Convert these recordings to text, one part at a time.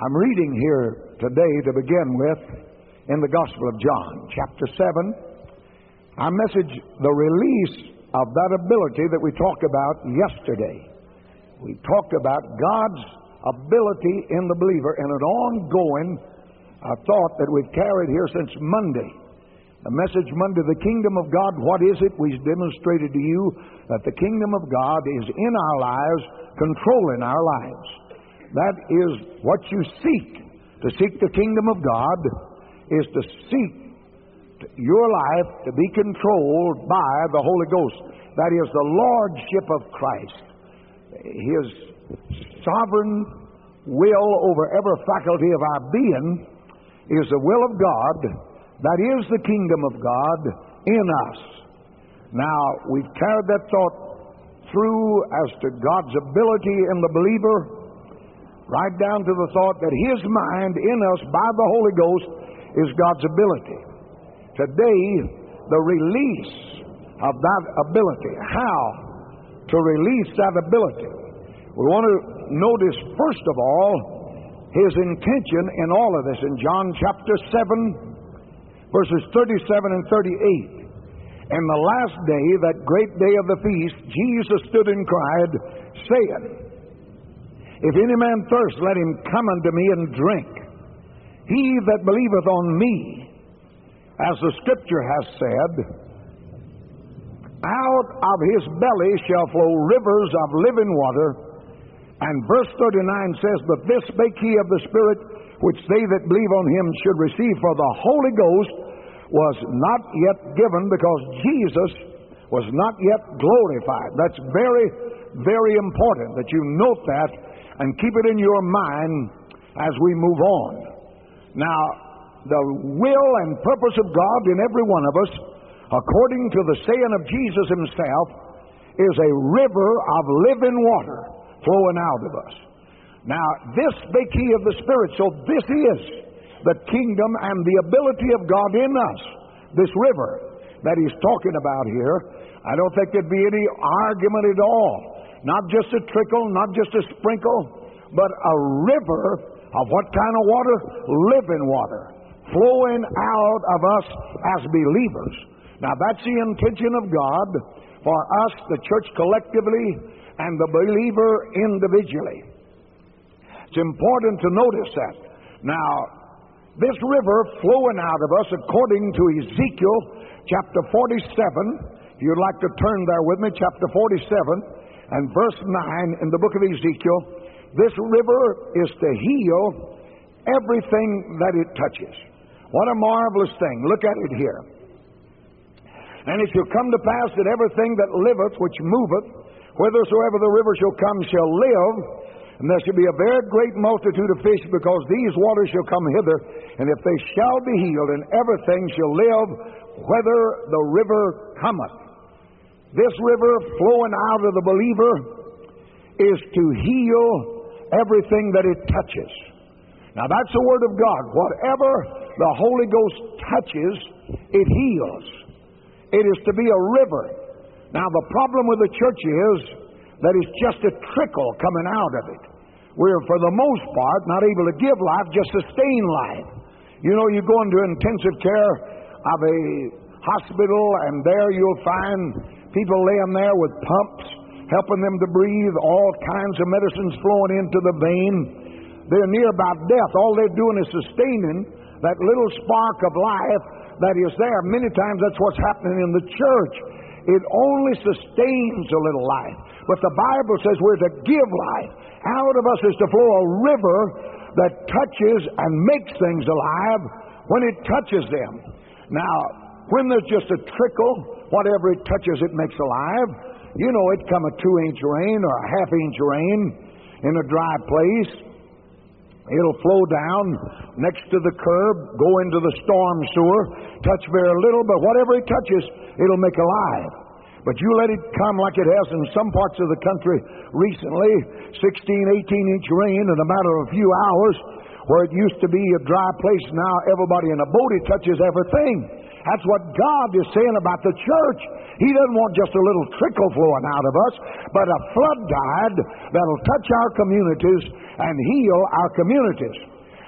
I'm reading here today to begin with in the Gospel of John, chapter 7. Our message, the release of that ability that we talked about yesterday. We talked about God's ability in the believer in an ongoing thought that we've carried here since Monday. The message Monday, the kingdom of God, what is it? We demonstrated to you that the kingdom of God is in our lives, controlling our lives. That is what you seek. To seek the kingdom of God is to seek your life to be controlled by the Holy Ghost. That is the lordship of Christ. His sovereign will over every faculty of our being is the will of God. That is the kingdom of God in us. Now, we've carried that thought through as to God's ability in the believer, right down to the thought that His mind in us by the Holy Ghost is God's ability. Today, the release of that ability. How to release that ability? We want to notice, first of all, His intention in all of this. In John chapter 7, verses 37 and 38. In the last day, that great day of the feast, Jesus stood and cried, saying, If any man thirst, let him come unto me and drink. He that believeth on me, as the Scripture has said, out of his belly shall flow rivers of living water. And verse 39 says, But this spake he of the Spirit, which they that believe on him should receive. For the Holy Ghost was not yet given, because Jesus was not yet glorified. That's very, very important that you note that and keep it in your mind as we move on. Now, the will and purpose of God in every one of us, according to the saying of Jesus Himself, is a river of living water flowing out of us. Now, this spake he of the Spirit, so this is the kingdom and the ability of God in us, this river that He's talking about here. I don't think there'd be any argument at all. Not just a trickle, not just a sprinkle, but a river of what kind of water? Living water, flowing out of us as believers. Now that's the intention of God for us, the church collectively, and the believer individually. It's important to notice that. Now, this river flowing out of us, according to Ezekiel chapter 47, if you'd like to turn there with me, chapter 47, and verse 9 in the book of Ezekiel, this river is to heal everything that it touches. What a marvelous thing. Look at it here. And it shall come to pass that everything that liveth, which moveth, whithersoever the river shall come, shall live. And there shall be a very great multitude of fish, because these waters shall come hither. And if they shall be healed, and everything shall live, whither the river cometh. This river flowing out of the believer is to heal everything that it touches. Now that's the Word of God. Whatever the Holy Ghost touches, it heals. It is to be a river. Now the problem with the church is that it's just a trickle coming out of it. We're, for the most part, not able to give life, just sustain life. You know, you go into intensive care of a hospital, and there you'll find people laying there with pumps, helping them to breathe, all kinds of medicines flowing into the vein. They're near about death. All they're doing is sustaining that little spark of life that is there. Many times that's what's happening in the church. It only sustains a little life. But the Bible says we're to give life. Out of us is to flow a river that touches and makes things alive when it touches them. Now, when there's just a trickle, whatever it touches it makes alive. You know, it come a 2-inch rain or a half-inch rain in a dry place. It'll flow down next to the curb, go into the storm sewer, touch very little, but whatever it touches, it'll make alive. But you let it come like it has in some parts of the country recently, 16, 18-inch rain in a matter of a few hours, where it used to be a dry place. Now everybody in a boat, it touches everything. That's what God is saying about the church. He doesn't want just a little trickle flowing out of us, but a flood tide that'll touch our communities and heal our communities.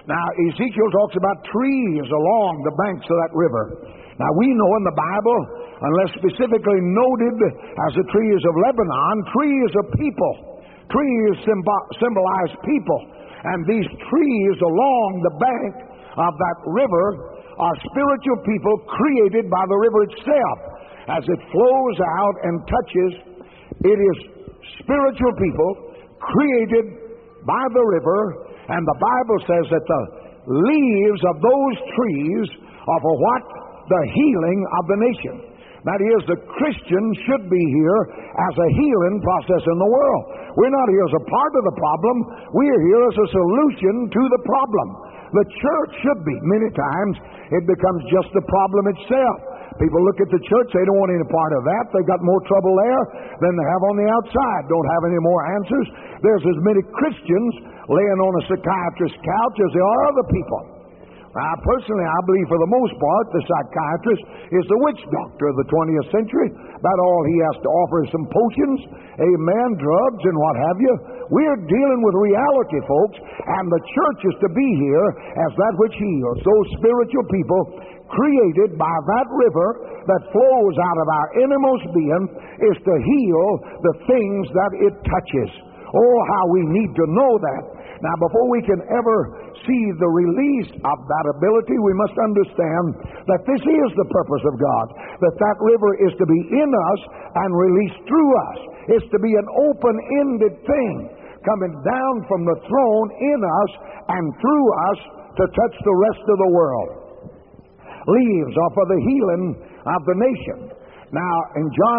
Now, Ezekiel talks about trees along the banks of that river. Now, we know in the Bible, unless specifically noted as the trees of Lebanon, trees are people. Trees symbolize people. And these trees along the bank of that river are spiritual people created by the river itself. As it flows out and touches, it is spiritual people created by the river, and the Bible says that the leaves of those trees are for what? The healing of the nation. That is, the Christian should be here as a healing process in the world. We're not here as a part of the problem. We're here as a solution to the problem. The church should be. Many times it becomes just the problem itself. People look at the church, they don't want any part of that. They've got more trouble there than they have on the outside. Don't have any more answers. There's as many Christians laying on a psychiatrist's couch as there are other people. Now, personally, I believe for the most part the psychiatrist is the witch doctor of the 20th century. About all he has to offer is some potions, amen, drugs, and what have you. We're dealing with reality, folks, and the church is to be here as that which heals. Those spiritual people created by that river that flows out of our innermost being is to heal the things that it touches. Oh, how we need to know that. Now, before we can ever see the release of that ability, we must understand that this is the purpose of God, that that river is to be in us and released through us. It's to be an open-ended thing, coming down from the throne in us and through us to touch the rest of the world. Leaves are for the healing of the nation. Now, in John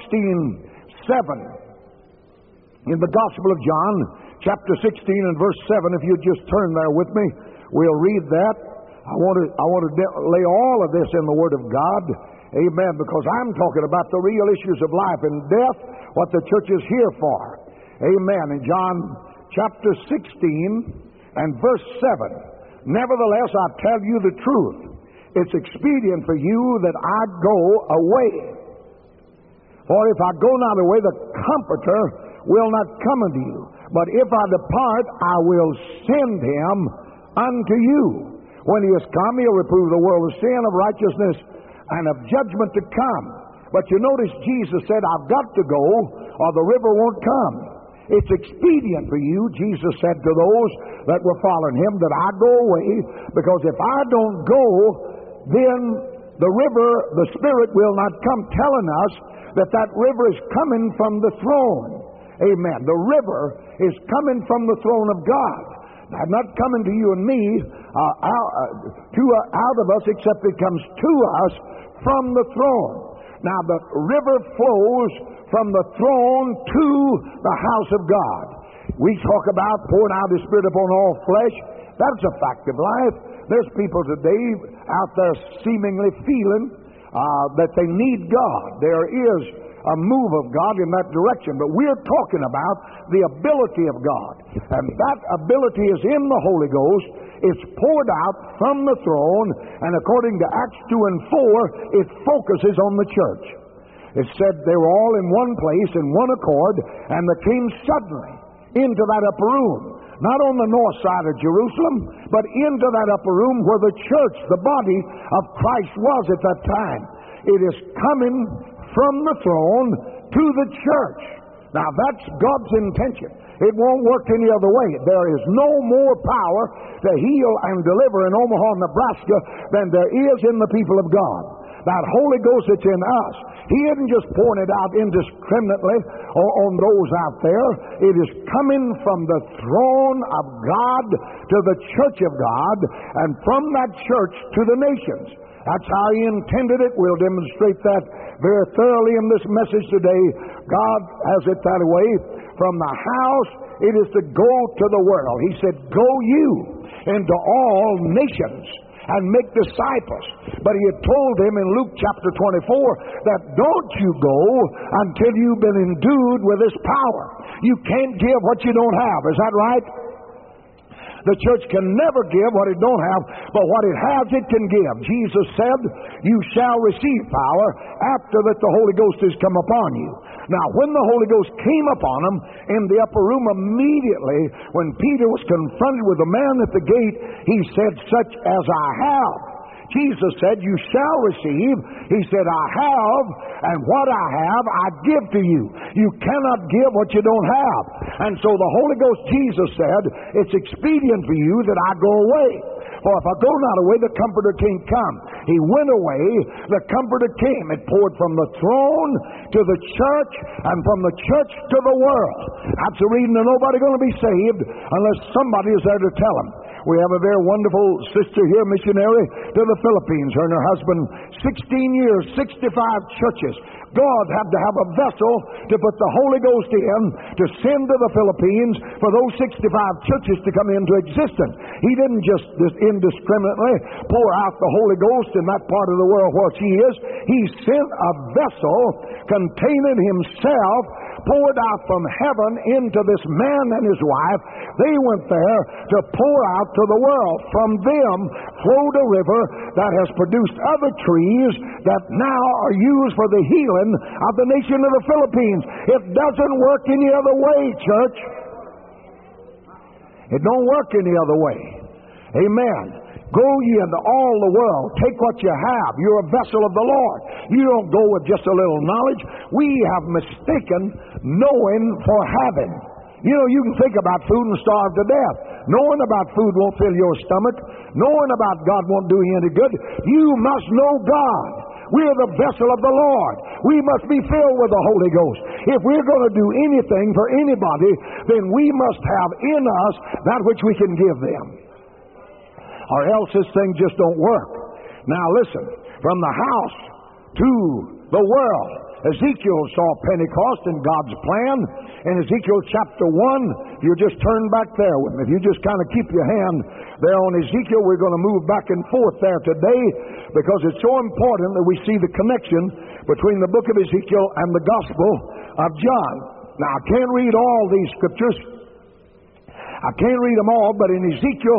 16:7, in the Gospel of John, chapter 16 and verse 7, if you just turn there with me, we'll read that. I want to lay all of this in the Word of God. Amen. Because I'm talking about the real issues of life and death, what the church is here for. Amen. In John chapter 16 and verse 7, nevertheless, I tell you the truth. It's expedient for you that I go away. For if I go not away, the Comforter will not come unto you. But if I depart, I will send him unto you. When he is come, he'll reprove the world of sin, of righteousness, and of judgment to come. But you notice Jesus said, I've got to go, or the river won't come. It's expedient for you, Jesus said to those that were following him, that I go away, because if I don't go, then the river, the Spirit, will not come, telling us that that river is coming from the throne. Amen. The river is coming from the throne of God. Now, not coming to you and me, out of us, except it comes to us from the throne. Now, the river flows from the throne to the house of God. We talk about pouring out His Spirit upon all flesh. That's a fact of life. There's people today out there seemingly feeling that they need God. There is a move of God in that direction, but we're talking about the ability of God, and that ability is in the Holy Ghost. It's poured out from the throne, and according to Acts 2 and 4, it focuses on the church. It said they were all in one place, in one accord, and they came suddenly into that upper room, not on the north side of Jerusalem, but into that upper room where the church, the body of Christ, was at that time. It is coming from the throne to the church. Now, that's God's intention. It won't work any other way. There is no more power to heal and deliver in Omaha, Nebraska than there is in the people of God. That Holy Ghost that's in us, He isn't just pouring it out indiscriminately on those out there. It is coming from the throne of God to the church of God, and from that church to the nations. That's how He intended it. We'll demonstrate that very thoroughly in this message today. God has it that way. From the house, it is to go to the world. He said, go you into all nations and make disciples. But He had told them in Luke chapter 24 that don't you go until you've been endued with this power. You can't give what you don't have. Is that right? The church can never give what it don't have, but what it has, it can give. Jesus said, you shall receive power after that the Holy Ghost has come upon you. Now, when the Holy Ghost came upon them in the upper room, immediately when Peter was confronted with the man at the gate, he said, "Such as I have." Jesus said, "You shall receive." He said, "I have, and what I have, I give to you." You cannot give what you don't have. And so the Holy Ghost, Jesus said, "It's expedient for you that I go away. For if I go not away, the Comforter can't come." He went away, the Comforter came. It poured from the throne to the church, and from the church to the world. That's the reason that nobody's going to be saved unless somebody is there to tell them. We have a very wonderful sister here, missionary to the Philippines. Her and her husband, 16 years, 65 churches. God had to have a vessel to put the Holy Ghost in to send to the Philippines for those 65 churches to come into existence. He didn't just indiscriminately pour out the Holy Ghost in that part of the world where she is. He sent a vessel containing himself, poured out from heaven into this man and his wife. They went there to pour out to the world. From them flowed a river that has produced other trees that now are used for the healing of the nation of the Philippines. It doesn't work any other way, church. It don't work any other way. Amen. Go ye into all the world. Take what you have. You're a vessel of the Lord. You don't go with just a little knowledge. We have mistaken knowing for having. You know, you can think about food and starve to death. Knowing about food won't fill your stomach. Knowing about God won't do you any good. You must know God. We're the vessel of the Lord. We must be filled with the Holy Ghost. If we're going to do anything for anybody, then we must have in us that which we can give them. Or else this thing just don't work. Now listen, from the house to the world. Ezekiel saw Pentecost in God's plan. In Ezekiel chapter 1, if you just turn back there with me, if you just kind of keep your hand there on Ezekiel, we're going to move back and forth there today because it's so important that we see the connection between the book of Ezekiel and the Gospel of John. Now, I can't read all these scriptures. I can't read them all, but in Ezekiel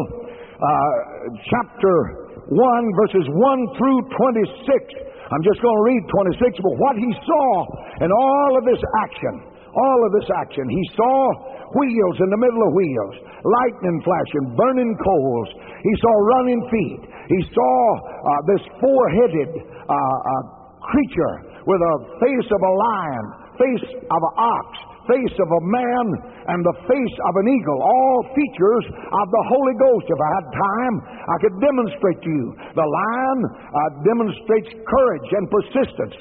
chapter 1, verses 1 through 26, I'm just going to read 26, but what he saw in all of this action, he saw wheels in the middle of wheels, lightning flashing, burning coals. He saw running feet. He saw this four-headed creature with a face of a lion, face of an ox, face of a man, and the face of an eagle, all features of the Holy Ghost. If I had time, I could demonstrate to you. The lion demonstrates courage and persistence.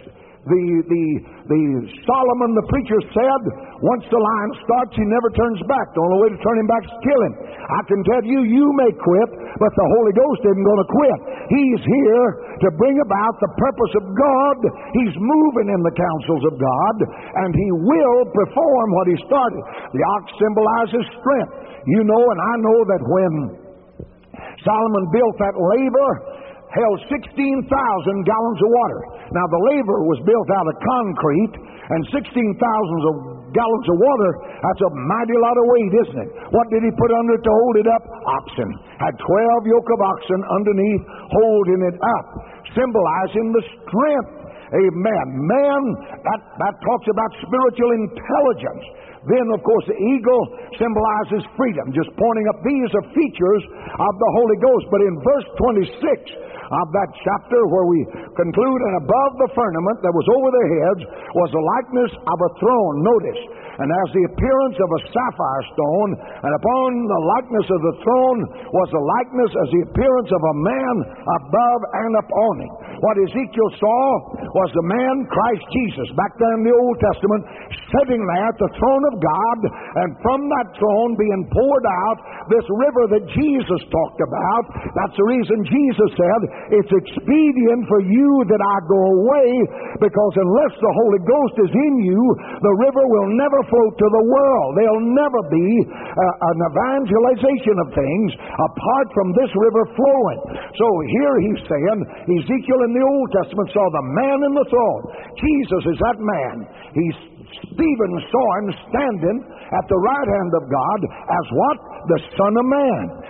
The Solomon, the preacher, said, once the lion starts, he never turns back. The only way to turn him back is to kill him. I can tell you, you may quit, but the Holy Ghost isn't going to quit. He's here to bring about the purpose of God. He's moving in the counsels of God, and he will perform what he started. The ox symbolizes strength. You know, and I know that when Solomon built that laver, held 16,000 gallons of water. Now, the laver was built out of concrete, and 16,000 gallons of water, that's a mighty lot of weight, isn't it? What did he put under it to hold it up? Oxen. Had 12 yoke of oxen underneath holding it up, symbolizing the strength. Amen. Man, that talks about spiritual intelligence. Then, of course, the eagle symbolizes freedom, just pointing up. These are features of the Holy Ghost. But in verse 26 of that chapter where we conclude, and above the firmament that was over their heads was the likeness of a throne. Notice, and as the appearance of a sapphire stone, and upon the likeness of the throne was the likeness as the appearance of a man above and upon him. What Ezekiel saw was the man, Christ Jesus, back there in the Old Testament, sitting there at the throne of God, and from that throne being poured out this river that Jesus talked about. That's the reason Jesus said, it's expedient for you that I go away, because unless the Holy Ghost is in you, the river will never flow to the world. There'll never be an evangelization of things apart from this river flowing. So here he's saying, Ezekiel in the Old Testament saw the man in the throne. Jesus is that man. Stephen saw him standing at the right hand of God as what? The Son of Man.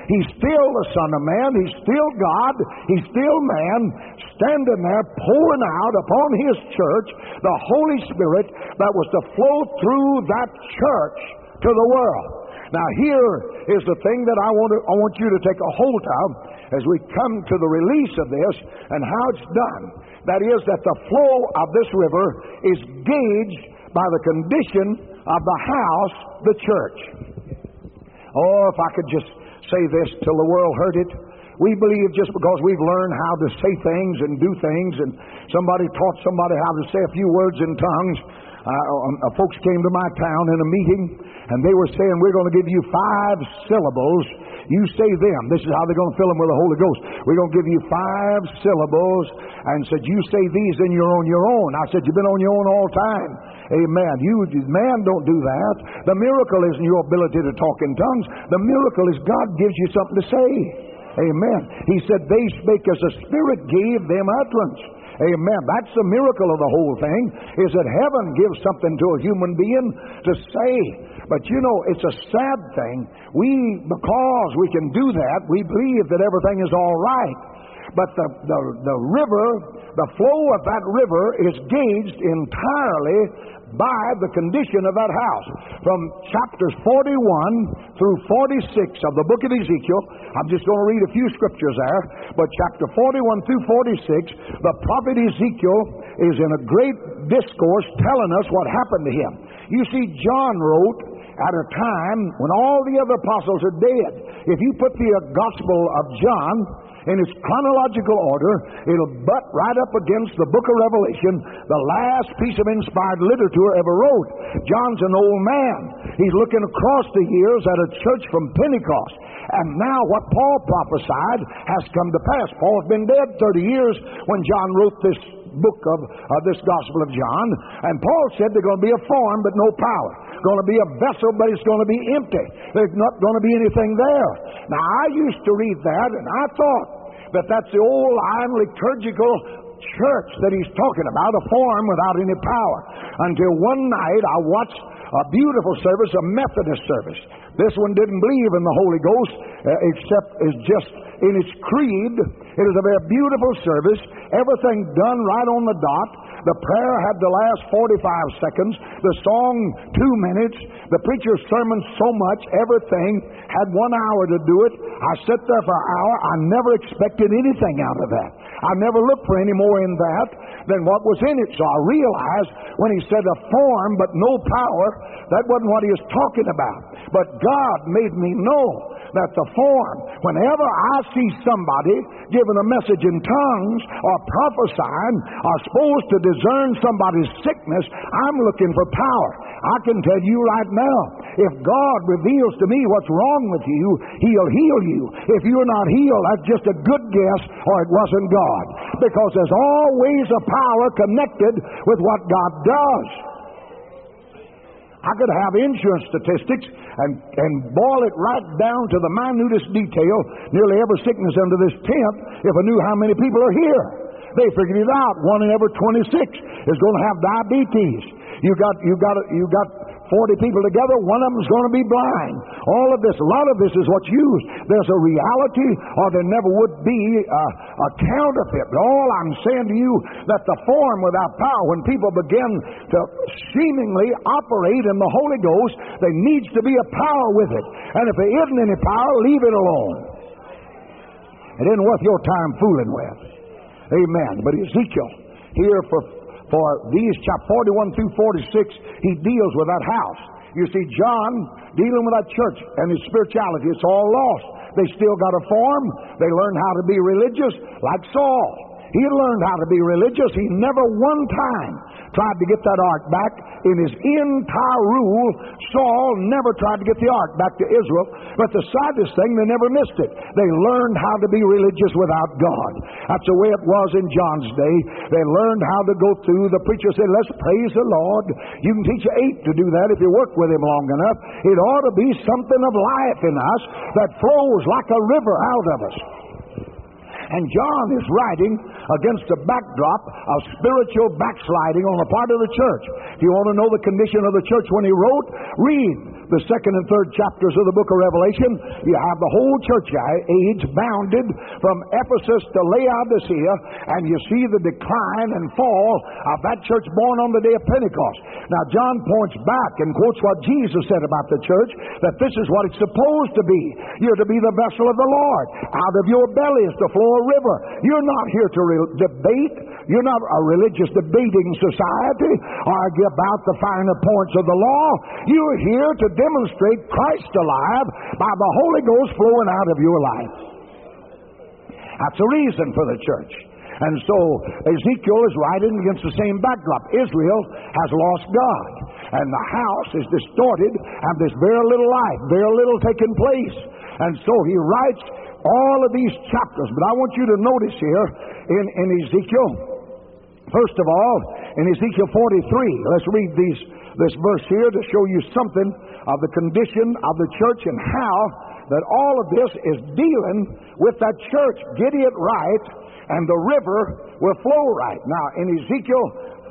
He's still the Son of Man. He's still God. He's still man, standing there pouring out upon His church the Holy Spirit that was to flow through that church to the world. Now here is the thing that I want you to take a hold of as we come to the release of this and how it's done. That is that the flow of this river is gauged by the condition of the house, the church. Oh, if I could just say this till the world heard it. We believe just because we've learned how to say things and do things, and somebody taught somebody how to say a few words in tongues. Folks came to my town in a meeting, and they were saying, we're going to give you 5 syllables. You say them. This is how they're going to fill them with the Holy Ghost. We're going to give you 5 syllables, and said, you say these and you're on your own. I said, you've been on your own all time. Amen. Man don't do that. The miracle isn't your ability to talk in tongues. The miracle is God gives you something to say. Amen. He said, they spake as the Spirit gave them utterance. Amen. That's the miracle of the whole thing, is that heaven gives something to a human being to say. But you know, it's a sad thing. Because we can do that, we believe that everything is all right. But the river, the flow of that river is gauged entirely by the condition of that house. From chapters 41 through 46 of the book of Ezekiel, I'm just going to read a few scriptures there, but chapter 41 through 46, the prophet Ezekiel is in a great discourse telling us what happened to him. You see, John wrote at a time when all the other apostles are dead. If you put the Gospel of John in its chronological order, it'll butt right up against the book of Revelation, the last piece of inspired literature ever wrote. John's an old man. He's looking across the years at a church from Pentecost. And now what Paul prophesied has come to pass. Paul's been dead 30 years when John wrote this book of this Gospel of John. And Paul said there's going to be a form but no power. Going to be a vessel, but it's going to be empty. There's not going to be anything there. Now, I used to read that, and I thought that that's the old iron liturgical church that he's talking about, a form without any power. Until one night I watched a beautiful service, a Methodist service. This one didn't believe in the Holy Ghost, except as just in its creed. It is a very beautiful service. Everything done right on the dot. The prayer had to last 45 seconds. The song 2 minutes. The preacher's sermon so much. Everything had 1 hour to do it. I sat there for an hour. I never expected anything out of that. I never looked for any more in that than what was in it. So I realized when he said a form but no power, that wasn't what he was talking about. But God made me know that the form, whenever I see somebody giving a message in tongues or prophesying or supposed to discern somebody's sickness, I'm looking for power. I can tell you right now, if God reveals to me what's wrong with you, He'll heal you. If you're not healed, that's just a good guess or it wasn't God. Because there's always a power connected with what God does. I could have insurance statistics and boil it right down to the minutest detail, nearly every sickness under this tent, if I knew how many people are here. They figured it out. 1 in every 26 is going to have diabetes. You got 40 people together, one of them is going to be blind. All of this, a lot of this is what's used. There's a reality, or there never would be a counterfeit. But all I'm saying to you, that the form without power, when people begin to seemingly operate in the Holy Ghost, there needs to be a power with it. And if there isn't any power, leave it alone. It isn't worth your time fooling with. Amen. But Ezekiel, here for these chapter 41 through 46, he deals with that house. You see, John dealing with that church and his spirituality, it's all lost. They still got a form. They learned how to be religious like Saul. He learned how to be religious. He never one time tried to get that ark back. In his entire rule, Saul never tried to get the ark back to Israel. But the saddest thing, they never missed it. They learned how to be religious without God. That's the way it was in John's day. They learned how to go through. The preacher said, let's praise the Lord. You can teach an 8 to do that if you work with him long enough. It ought to be something of life in us that flows like a river out of us. And John is writing against a backdrop of spiritual backsliding on the part of the church. If you want to know the condition of the church when he wrote, read the second and third chapters of the book of Revelation, you have the whole church age bounded from Ephesus to Laodicea, and you see the decline and fall of that church born on the day of Pentecost. Now, John points back and quotes what Jesus said about the church, that this is what it's supposed to be. You're to be the vessel of the Lord. Out of your belly is to flow a river. You're not here to debate. You're not a religious debating society, argue about the finer points of the law. You're here to demonstrate Christ alive by the Holy Ghost flowing out of your life. That's the reason for the church. And so Ezekiel is writing against the same backdrop. Israel has lost God, and the house is distorted, and there's very little life, very little taking place. And so he writes all of these chapters. But I want you to notice here in Ezekiel, first of all, in Ezekiel 43, let's read this verse here to show you something of the condition of the church and how that all of this is dealing with that church. Get it right, and the river will flow right. Now, in Ezekiel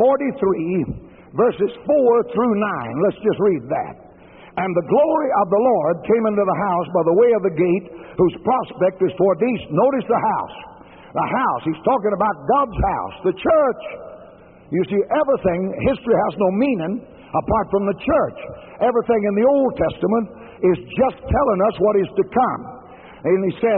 43, verses 4 through 9, let's just read that. And the glory of the Lord came into the house by the way of the gate, whose prospect is toward the east. Notice the house. The house. He's talking about God's house, the church. You see, everything, history has no meaning apart from the church. Everything in the Old Testament is just telling us what is to come. And he says,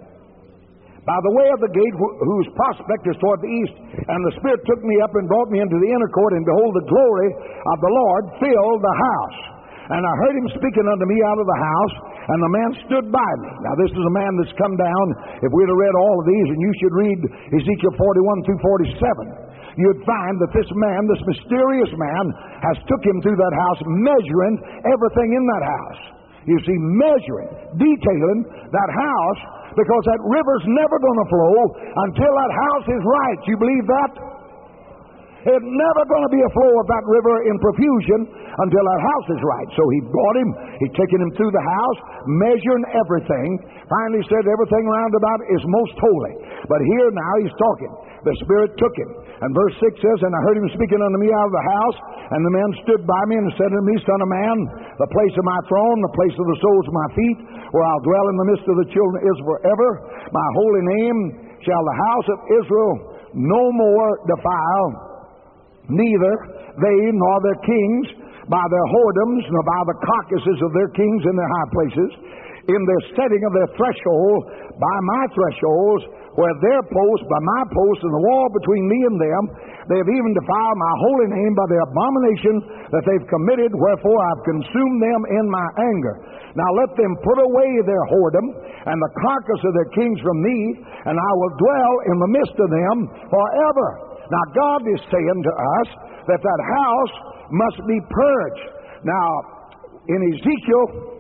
by the way of the gate, whose prospect is toward the east, and the Spirit took me up and brought me into the inner court, and behold, the glory of the Lord filled the house. And I heard him speaking unto me out of the house, and the man stood by me. Now, this is a man that's come down. If we'd have read all of these, and you should read Ezekiel 41 through 47, you'd find that this man, this mysterious man, has took him through that house, measuring everything in that house. You see, measuring, detailing that house, because that river's never going to flow until that house is right. You believe that? It's never going to be a flow of that river in profusion until that house is right. So he brought him, he'd taken him through the house, measuring everything. Finally said everything round about is most holy. But here now he's talking. The Spirit took him. And verse 6 says, and I heard him speaking unto me out of the house, and the man stood by me and said unto me, Son of man, the place of my throne, the place of the soles of my feet, where I'll dwell in the midst of the children of Israel forever. My holy name shall the house of Israel no more defile, neither they nor their kings by their whoredoms, nor by the carcasses of their kings in their high places, in their setting of their threshold, by my thresholds, where their posts, by my posts, and the wall between me and them, they have even defiled my holy name by their abomination that they've committed, wherefore I've consumed them in my anger. Now let them put away their whoredom and the carcass of their kings from me, and I will dwell in the midst of them forever. Now God is saying to us that that house must be purged. Now, in Ezekiel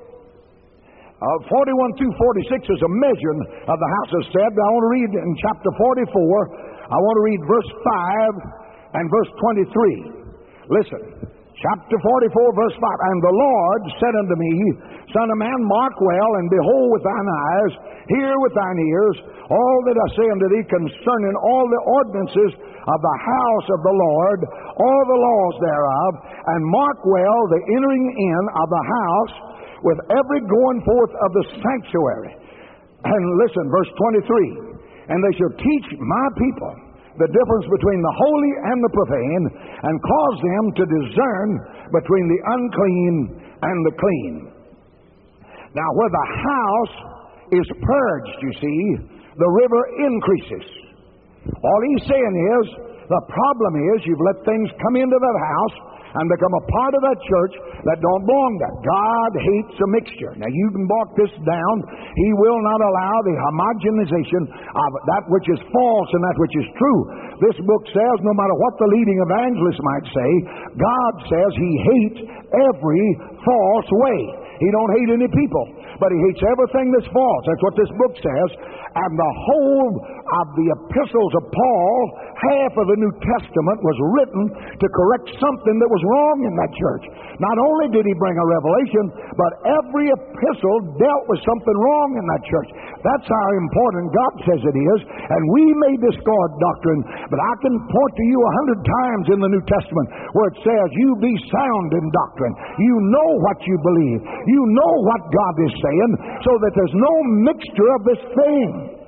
41 through 46 is a measure of the house of said. I want to read in chapter 44, I want to read verse 5 and verse 23. Listen, chapter 44, verse 5. And the Lord said unto me, Son of man, mark well, and behold with thine eyes, hear with thine ears, all that I say unto thee concerning all the ordinances of the house of the Lord, all the laws thereof, and mark well the entering in of the house, with every going forth of the sanctuary. And listen, verse 23. And they shall teach my people the difference between the holy and the profane, and cause them to discern between the unclean and the clean. Now, where the house is purged, you see, the river increases. All he's saying is, the problem is you've let things come into that house and become a part of that church that don't belong there. God hates a mixture. Now you can walk this down. He will not allow the homogenization of that which is false and that which is true. This book says, no matter what the leading evangelist might say, God says He hates every false way. He don't hate any people, but He hates everything that's false. That's what this book says. And the whole of the epistles of Paul, half of the New Testament was written to correct something that was wrong in that church. Not only did he bring a revelation, but every epistle dealt with something wrong in that church. That's how important God says it is. And we may discard doctrine, but I can point to you 100 times in the New Testament where it says, you be sound in doctrine. You know what you believe. You know what God is saying, so that there's no mixture of this thing.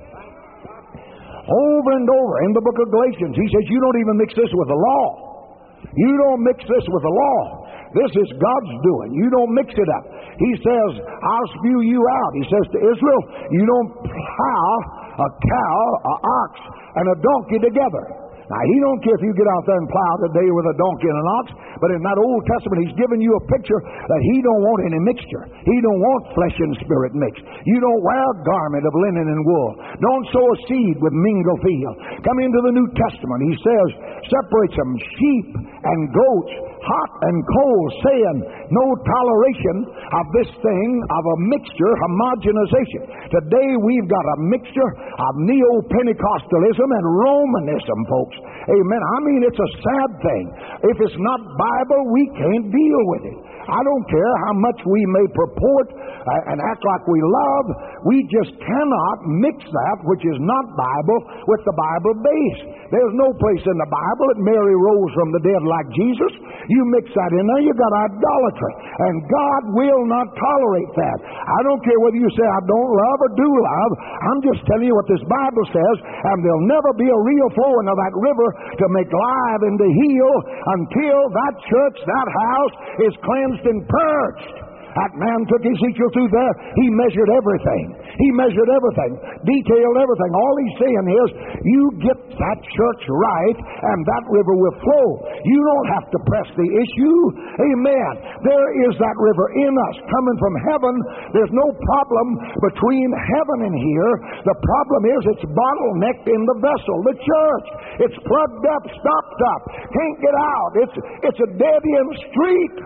Over and over in the book of Galatians, he says, you don't even mix this with the law. You don't mix this with the law. This is God's doing. You don't mix it up. He says, I'll spew you out. He says to Israel, you don't plow a cow, an ox, and a donkey together. Now, he don't care if you get out there and plow today with a donkey and an ox, but in that Old Testament, he's giving you a picture that he don't want any mixture. He don't want flesh and spirit mixed. You don't wear a garment of linen and wool. Don't sow a seed with mingled field. Come into the New Testament. He says, separates them, sheep and goats, hot and cold, saying, no toleration of this thing, of a mixture, homogenization. Today, we've got a mixture of Neo-Pentecostalism and Romanism, folks. Amen. I mean, it's a sad thing. If it's not Bible, we can't deal with it. I don't care how much we may purport and act like we love. We just cannot mix that which is not Bible with the Bible base. There's no place in the Bible that Mary rose from the dead like Jesus. You mix that in there, you got idolatry. And God will not tolerate that. I don't care whether you say I don't love or do love. I'm just telling you what this Bible says, and there'll never be a real flowing of that river to make live and to heal until that church, that house is cleansed and purged. That man took Ezekiel through there. He measured everything. He measured everything, detailed everything. All he's saying is, you get that church right, and that river will flow. You don't have to press the issue. Amen. There is that river in us coming from heaven. There's no problem between heaven and here. The problem is it's bottlenecked in the vessel, the church. It's plugged up, stopped up, can't get out. It's a dead-end street.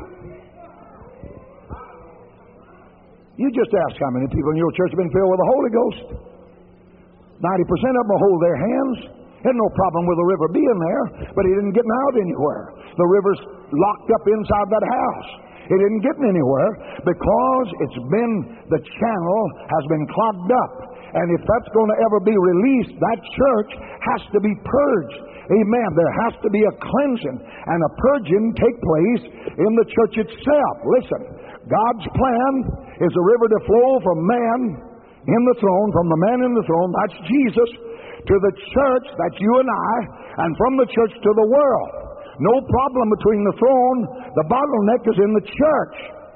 You just ask how many people in your church have been filled with the Holy Ghost. 90% of them will hold their hands. Had no problem with the river being there, but he didn't get out anywhere. The river's locked up inside that house. It isn't getting anywhere because the channel has been clogged up. And if that's going to ever be released, that church has to be purged. Amen. There has to be a cleansing and a purging take place in the church itself. Listen, God's plan is a river to flow from man in the throne, from the man in the throne, that's Jesus, to the church, that's you and I, and from the church to the world. No problem between the throne. The bottleneck is in the church.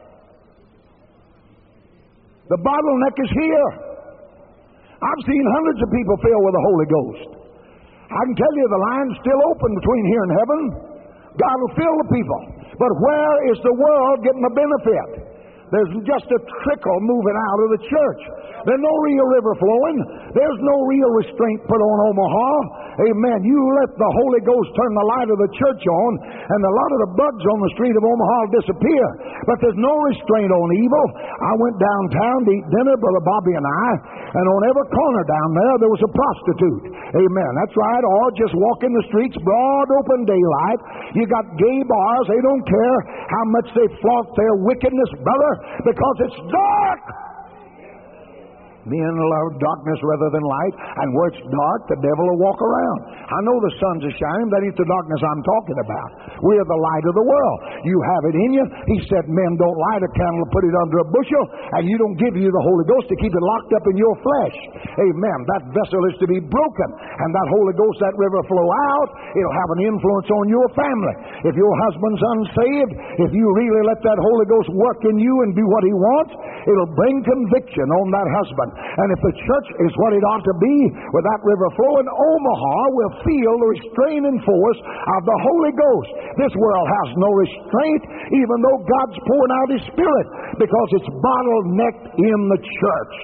The bottleneck is here. I've seen hundreds of people filled with the Holy Ghost. I can tell you the line's still open between here and heaven. God will fill the people. But where is the world getting the benefit? There's just a trickle moving out of the church. There's no real river flowing. There's no real restraint put on Omaha. Amen. You let the Holy Ghost turn the light of the church on, and a lot of the bugs on the street of Omaha will disappear. But there's no restraint on evil. I went downtown to eat dinner, Brother Bobby and I, and on every corner down there was a prostitute. Amen. That's right. Or just walking the streets, broad open daylight. You got gay bars. They don't care how much they flaunt their wickedness, brother, because it's dark. Men love darkness rather than light, and where it's dark, the devil will walk around. I know the sun's a shining. That ain't the darkness I'm talking about. We're the light of the world. You have it in you. He said men don't light a candle, put it under a bushel, and you don't give you the Holy Ghost to keep it locked up in your flesh. Amen. That vessel is to be broken, and that Holy Ghost, that river flow out. It'll have an influence on your family. If your husband's unsaved, if you really let that Holy Ghost work in you and do what he wants, it'll bring conviction on that husband. And if the church is what it ought to be, with that river flowing, Omaha will feel the restraining force of the Holy Ghost. This world has no restraint, even though God's pouring out His Spirit, because it's bottlenecked in the church.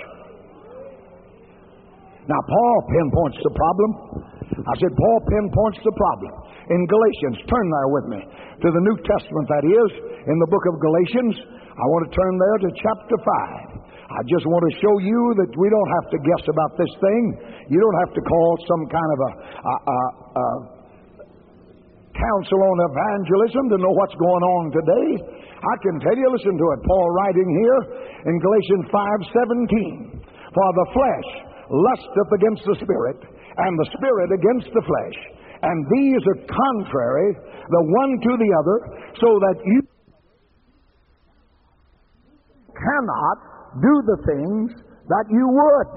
Now, Paul pinpoints the problem. I said Paul pinpoints the problem. In Galatians, turn there with me to the New Testament, that is, in the book of Galatians. I want to turn there to chapter 5. I just want to show you that we don't have to guess about this thing. You don't have to call some kind of a council on evangelism to know what's going on today. I can tell you, listen to it. Paul writing here in Galatians 5:17. For the flesh lusteth against the Spirit, and the Spirit against the flesh. And these are contrary, the one to the other, so that you cannot do the things that you would.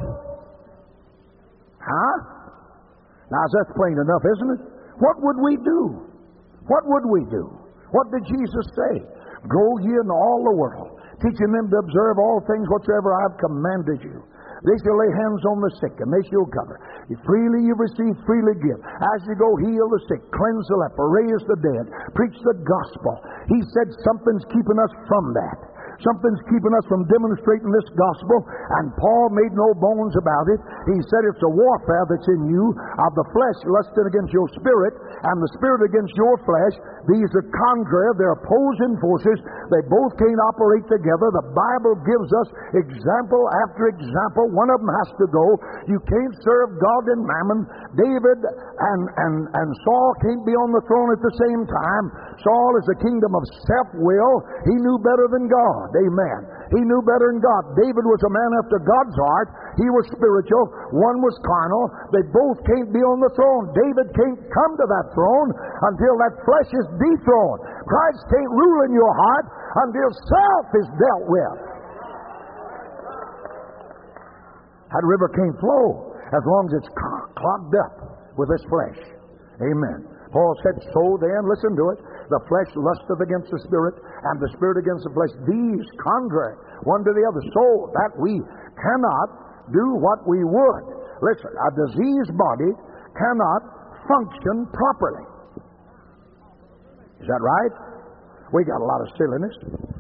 Huh? Now, that's plain enough, isn't it? What would we do? What would we do? What did Jesus say? Go ye into all the world, teaching them to observe all things whatsoever I have commanded you. They shall lay hands on the sick, and they shall recover. Freely you receive, freely give. As you go, heal the sick, cleanse the leper, raise the dead, preach the gospel. He said something's keeping us from that. Something's keeping us from demonstrating this gospel, and Paul made no bones about it. He said it's a warfare that's in you of the flesh lusting against your spirit, and the spirit against your flesh. These are contrary, they're opposing forces. They both can't operate together. The Bible gives us example after example. One of them has to go. You can't serve God and mammon. David and Saul can't be on the throne at the same time. Saul is a kingdom of self-will. He knew better than God. Amen. He knew better than God. David was a man after God's heart. He was spiritual. One was carnal. They both can't be on the throne. David can't come to that throne until that flesh is dethroned. Christ can't rule in your heart until self is dealt with. That river can't flow as long as it's clogged up with this flesh. Amen. Paul said, so then, listen to it, the flesh lusteth against the Spirit, and the Spirit against the flesh. These contrary, one to the other, so that we cannot do what we would. Listen, a diseased body cannot function properly. Is that right? We got a lot of silliness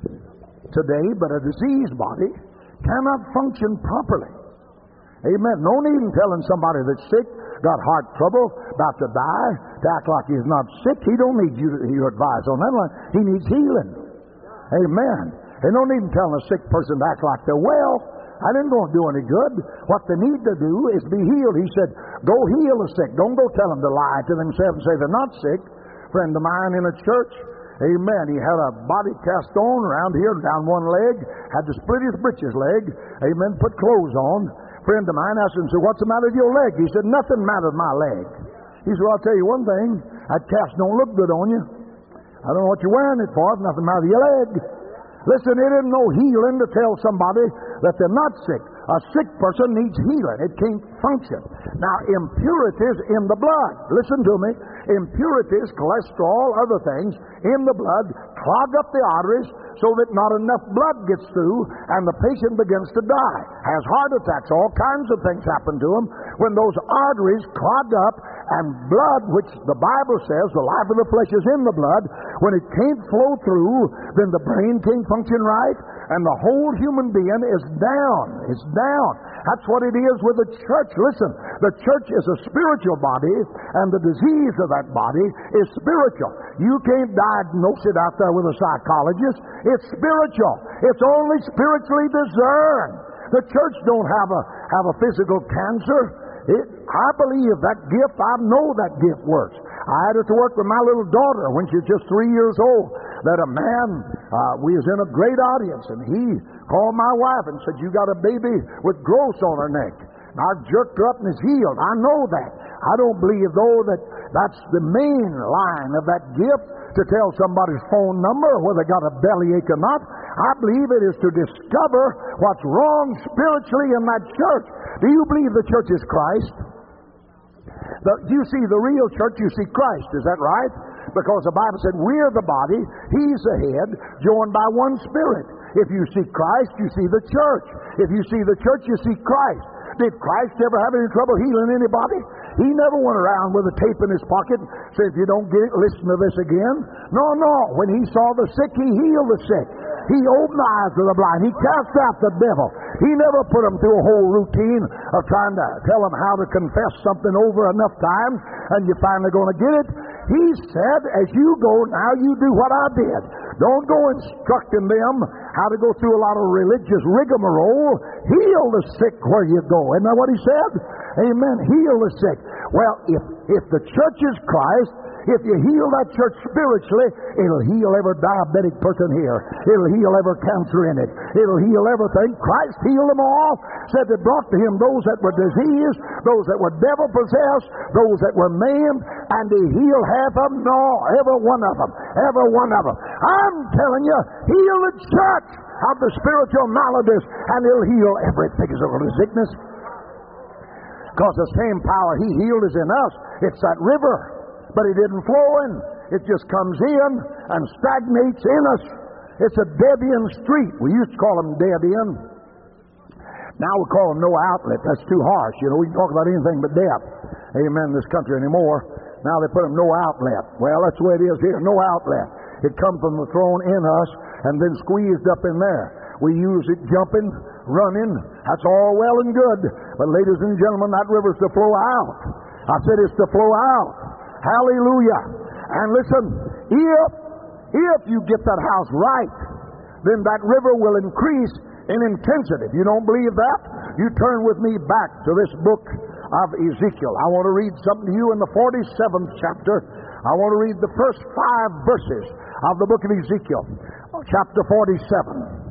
today, but a diseased body cannot function properly. Amen. No need in telling somebody that's sick, got heart trouble, about to die, to act like he's not sick. He don't need your advice on that line. He needs healing. Amen. And no need in telling a sick person to act like they're well. That ain't going to do any good. What they need to do is be healed. He said, go heal the sick. Don't go tell them to lie to themselves and say they're not sick. A friend of mine in a church, amen, he had a body cast on around here, down one leg, had to split his breeches leg, amen, put clothes on. Friend of mine asked him, so what's the matter with your leg? He said, nothing matters with my leg. He said, well, I'll tell you one thing, that cast don't look good on you. I don't know what you're wearing it for, if nothing matters with your leg. Listen, it isn't no healing to tell somebody that they're not sick. A sick person needs healing. It can't function. Now, impurities in the blood. Listen to me. Impurities, cholesterol, other things in the blood clog up the arteries so that not enough blood gets through and the patient begins to die. Has heart attacks. All kinds of things happen to him when those arteries clog up, and blood, which the Bible says the life of the flesh is in the blood, when it can't flow through, then the brain can't function right, and the whole human being is down. It's down. That's what it is with the church. Listen, the church is a spiritual body, and the disease of that body is spiritual. You can't diagnose it out there with a psychologist. It's spiritual. It's only spiritually discerned. The church don't have a physical cancer. I believe that gift, I know that gift works. I had it to work with my little daughter when she was just 3 years old, that a man, we was in a great audience, and he called my wife and said, you got a baby with growths on her neck. And I jerked her up and it's healed. I know that. I don't believe, though, that that's the main line of that gift, to tell somebody's phone number, whether they got a bellyache or not. I believe it is to discover what's wrong spiritually in that church. Do you believe the church is Christ? You see the real church, you see Christ. Is that right? Because the Bible said we're the body, He's the head, joined by one Spirit. If you see Christ, you see the church. If you see the church, you see Christ. Did Christ ever have any trouble healing anybody? He never went around with a tape in his pocket, said, if you don't get it, listen to this again. No. When He saw the sick, He healed the sick. He opened the eyes of the blind. He cast out the devil. He never put them through a whole routine of trying to tell them how to confess something over enough times, and you're finally going to get it. He said, as you go, now you do what I did. Don't go instructing them how to go through a lot of religious rigmarole. Heal the sick where you go. Isn't that what He said? Amen. Heal the sick. Well, if the church is Christ, If you heal that church spiritually, it'll heal every diabetic person here. It'll heal every cancer in it. It'll heal everything. Christ healed them all. Said they brought to him those that were diseased, those that were devil-possessed, those that were maimed, and he healed half of them. No, every one of them. Every one of them. I'm telling you, heal the church of the spiritual maladies, and he'll heal every physical sickness. Because the same power he healed is in us. It's that river. But it didn't flow in. It just comes in and stagnates in us. It's a Debian street. We used to call them Debian. Now we call them no outlet. That's too harsh. You know, we can talk about anything but death. Amen, in this country anymore. Now they put them no outlet. Well, that's the way it is here. No outlet. It comes from the throne in us and then squeezed up in there. We use it jumping, running. That's all well and good. But ladies and gentlemen, that river's to flow out. I said it's to flow out. Hallelujah. And listen, if you get that house right, then that river will increase in intensity. If you don't believe that, you turn with me back to this book of Ezekiel. I want to read something to you in the 47th chapter. I want to read the first 5 verses of the book of Ezekiel, chapter 47.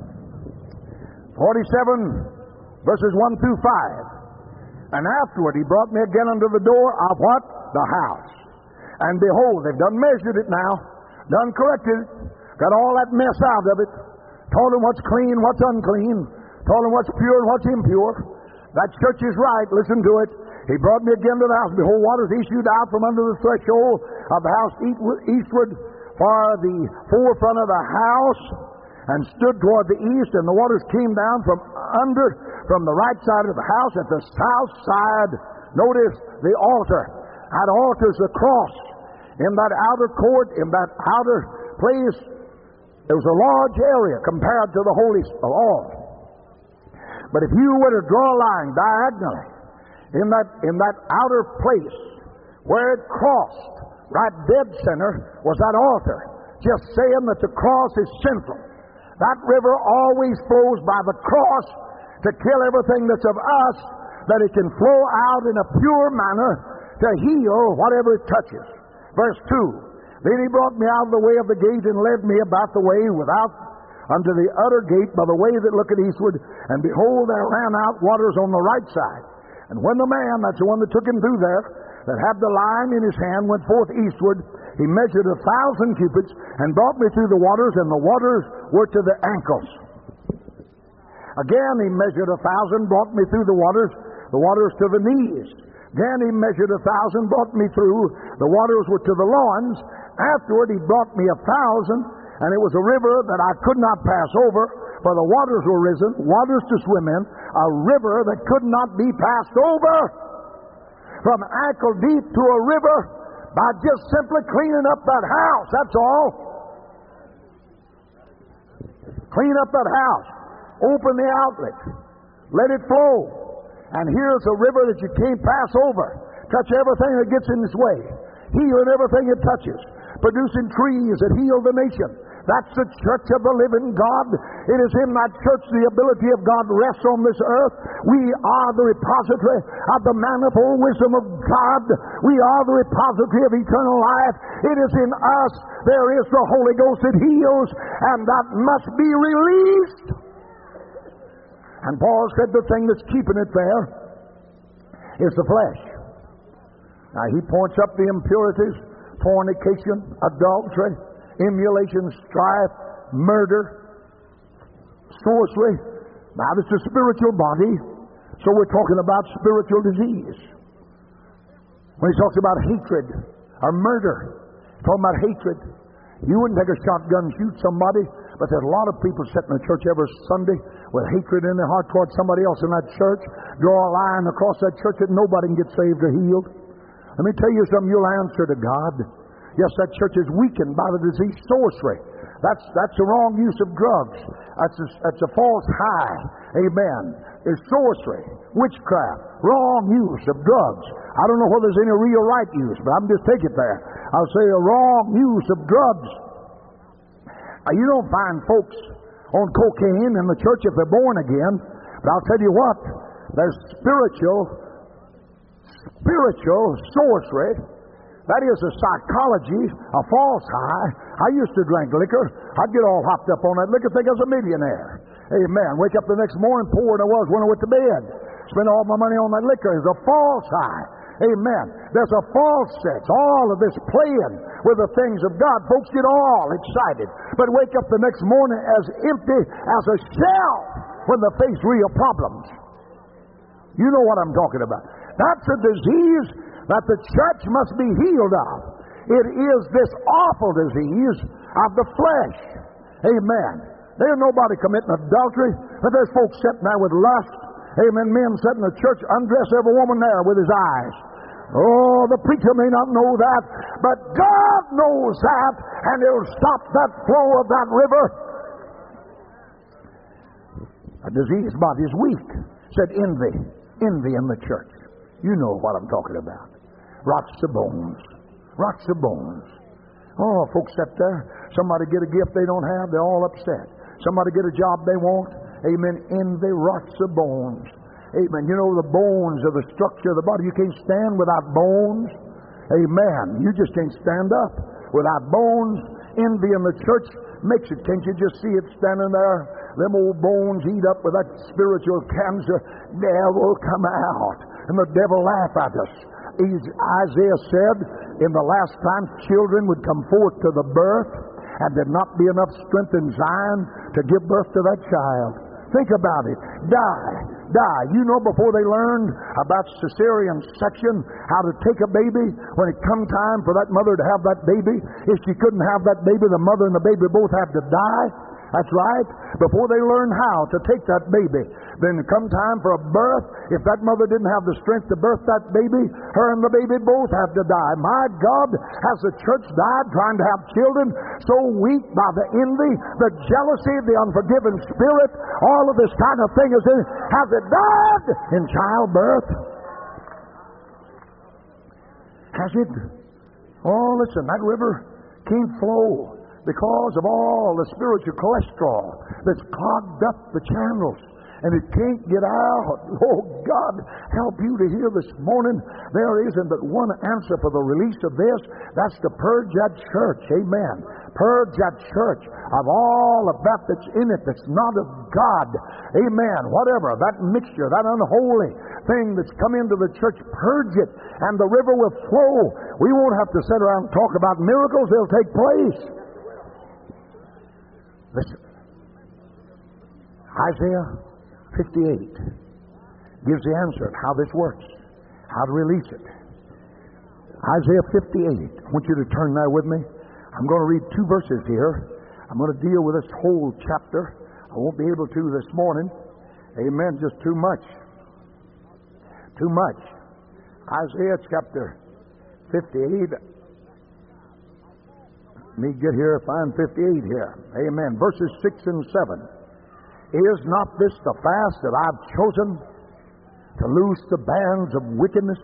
47 verses 1 through 5. And afterward he brought me again unto the door of what? The house. And behold, they've done measured it now, done corrected it, got all that mess out of it, told them what's clean, what's unclean, told them what's pure and what's impure. That church is right, listen to it. He brought me again to the house. Behold, waters issued out from under the threshold of the house eastward for the forefront of the house, and stood toward the east, and the waters came down from the right side of the house at the south side. Notice the altar had altars across. In that outer court, in that outer place, there was a large area compared to the holiest of all. But if you were to draw a line diagonally in that outer place where it crossed, right dead center was that altar, just saying that the cross is central. That river always flows by the cross to kill everything that's of us, that it can flow out in a pure manner to heal whatever it touches. Verse 2. Then he brought me out of the way of the gate and led me about the way without unto the utter gate by the way that looketh eastward. And behold, there ran out waters on the right side. And when the man, that's the one that took him through there, that had the line in his hand, went forth eastward, he measured 1,000 cubits and brought me through the waters, and the waters were to the ankles. Again he measured 1,000, brought me through the waters to the knees. Again he measured 1,000, brought me through, the waters were to the loins. Afterward he brought me 1,000, and it was a river that I could not pass over, for the waters were risen, waters to swim in, a river that could not be passed over. From ankle deep to a river by just simply cleaning up that house, that's all. Clean up that house. Open the outlet. Let it flow. And here's a river that you can't pass over. Touch everything that gets in its way. Healing everything it touches. Producing trees that heal the nation. That's the church of the living God. It is in that church the ability of God rests on this earth. We are the repository of the manifold wisdom of God. We are the repository of eternal life. It is in us. There is the Holy Ghost that heals, and that must be released. And Paul said the thing that's keeping it there is the flesh. Now he points up the impurities, fornication, adultery, emulation, strife, murder, sorcery. Now it's a spiritual body, so we're talking about spiritual disease. When he talks about hatred or murder, he's talking about hatred. You wouldn't take a shotgun and shoot somebody, but there's a lot of people sitting in the church every Sunday with hatred in their heart towards somebody else in that church. Draw a line across that church that nobody can get saved or healed. Let me tell you something, you'll answer to God. Yes, that church is weakened by the disease sorcery. That's the wrong use of drugs. That's a false high. Amen. It's sorcery, witchcraft, wrong use of drugs. I don't know whether there's any real right use, but I'm just take it there. I'll say a wrong use of drugs. You don't find folks on cocaine in the church if they're born again, but I'll tell you what, there's spiritual sorcery That is a psychology, a false high. I used to drink liquor. I'd get all hopped up on that liquor, think I was a millionaire. Amen. Wake up the next morning, poorer than I was when I went to bed. Spend all my money on that liquor. It's a false high. Amen. There's a false sense. All of this playing with the things of God. Folks get all excited, but wake up the next morning as empty as a shell when they face real problems. You know what I'm talking about. That's a disease that the church must be healed of. It is this awful disease of the flesh. Amen. There's nobody committing adultery, but there's folks sitting there with lust. Amen. Men sitting in the church, undress every woman there with his eyes. Oh, the preacher may not know that, but God knows that, and He'll stop that flow of that river. A diseased body is weak. Said envy. Envy in the church. You know what I'm talking about. Rots the bones. Rots the bones. Oh, folks sit there. Somebody get a gift they don't have, they're all upset. Somebody get a job they want. Amen. Envy rots the bones. Amen. You know, the bones are the structure of the body. You can't stand without bones. Amen. You just can't stand up without bones. Envy in the church makes it. Can't you just see it standing there? Them old bones eat up with that spiritual cancer. Devil come out. And the devil laugh at us. Isaiah said, in the last time children would come forth to the birth, and there'd not be enough strength in Zion to give birth to that child. Think about it. Die. You know, before they learned about cesarean section, how to take a baby, when it come time for that mother to have that baby, if she couldn't have that baby, the mother and the baby both had to die. That's right. Before they learn how to take that baby, then come time for a birth, if that mother didn't have the strength to birth that baby, her and the baby both have to die. My God, has the church died trying to have children, so weak by the envy, the jealousy, the unforgiving spirit, all of this kind of thing has it died in childbirth? Has it? Oh, listen, that river can't flow because of all the spiritual cholesterol that's clogged up the channels, and it can't get out. Oh, God, help you to hear this morning. There isn't but one answer for the release of this. That's to purge that church. Amen. Purge that church of all of that that's in it that's not of God. Amen. Whatever, that mixture, that unholy thing that's come into the church, purge it, and the river will flow. We won't have to sit around and talk about miracles. They'll take place. Listen, Isaiah 58 gives the answer of how this works, how to release it. Isaiah 58. I want you to turn there with me. I'm going to read 2 verses here. I'm going to deal with this whole chapter. I won't be able to this morning. Amen. Just too much. Too much. Isaiah chapter 58. Let me get here, find 58 here. Amen. Verses 6 and 7. Is not this the fast that I've chosen, to loose the bands of wickedness,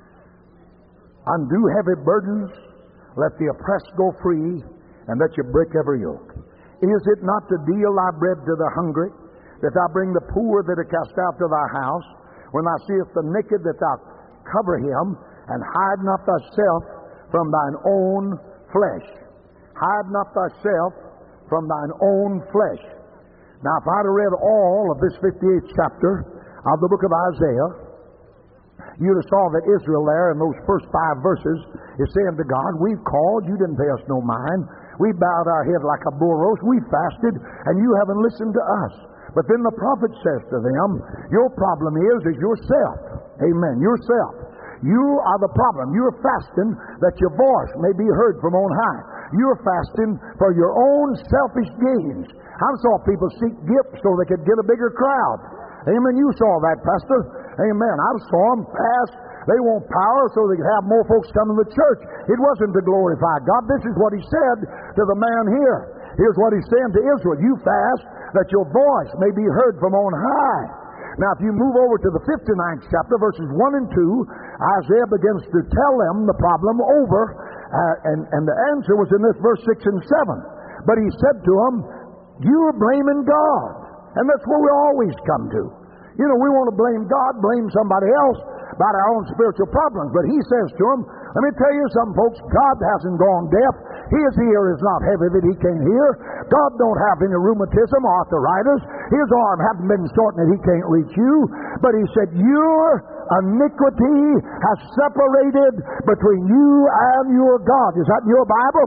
undo heavy burdens, let the oppressed go free, and that you break every yoke? Is it not to deal thy bread to the hungry, that thou bring the poor that are cast out to thy house? When thou seest the naked, that thou cover him, and hide not thyself from thine own flesh. Hide not thyself from thine own flesh. Now, if I'd have read all of this 58th chapter of the book of Isaiah, you'd have saw that Israel there in those first 5 verses is saying to God, we've called, you didn't pay us no mind. We bowed our head like a bull roast, we fasted, and you haven't listened to us. But then the prophet says to them, your problem is yourself. Amen. Yourself. You are the problem. You're fasting that your voice may be heard from on high. You're fasting for your own selfish gains. I saw people seek gifts so they could get a bigger crowd. Amen. You saw that, Pastor. Amen. I saw them fast. They want power so they could have more folks come to the church. It wasn't to glorify God. This is what He said to the man here. Here's what He's saying to Israel. You fast that your voice may be heard from on high. Now, if you move over to the 59th chapter, verses 1 and 2, Isaiah begins to tell them the problem over. And the answer was in this verse 6 and 7. But he said to them, you're blaming God. And that's where we always come to. You know, we want to blame God, blame somebody else. about our own spiritual problems. But he says to them, let me tell you something, folks, God hasn't gone deaf. His ear is not heavy that he can't hear. God don't have any rheumatism or arthritis. His arm hasn't been shortened that he can't reach you. But he said, your iniquity has separated between you and your God. Is that in your Bible?